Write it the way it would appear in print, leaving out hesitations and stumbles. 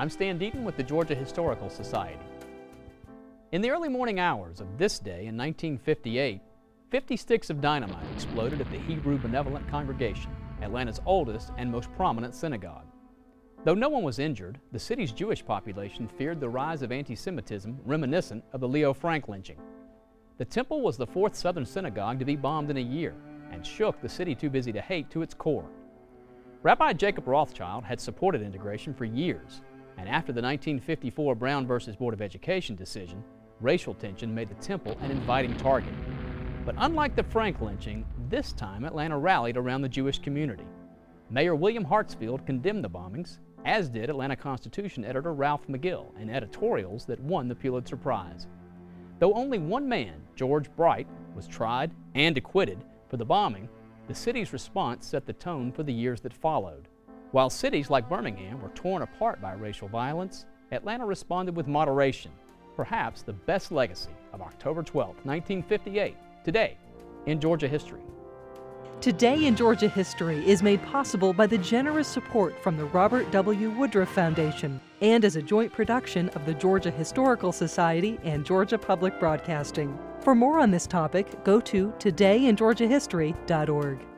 I'm Stan Deaton with the Georgia Historical Society. In the early morning hours of this day in 1958, 50 sticks of dynamite exploded at the Hebrew Benevolent Congregation, Atlanta's oldest and most prominent synagogue. Though no one was injured, the city's Jewish population feared the rise of anti-Semitism reminiscent of the Leo Frank lynching. The temple was the fourth Southern synagogue to be bombed in a year and shook the city too busy to hate to its core. Rabbi Jacob Rothschild had supported integration for years, and after the 1954 Brown versus Board of Education decision, racial tension made the temple an inviting target. But unlike the Frank lynching, this time Atlanta rallied around the Jewish community. Mayor William Hartsfield condemned the bombings, as did Atlanta Constitution editor Ralph McGill in editorials that won the Pulitzer Prize. Though only one man, George Bright, was tried and acquitted for the bombing, the city's response set the tone for the years that followed. While cities like Birmingham were torn apart by racial violence, Atlanta responded with moderation, perhaps the best legacy of October 12, 1958, today in Georgia history. Today in Georgia History is made possible by the generous support from the Robert W. Woodruff Foundation and as a joint production of the Georgia Historical Society and Georgia Public Broadcasting. For more on this topic, go to todayingeorgiahistory.org.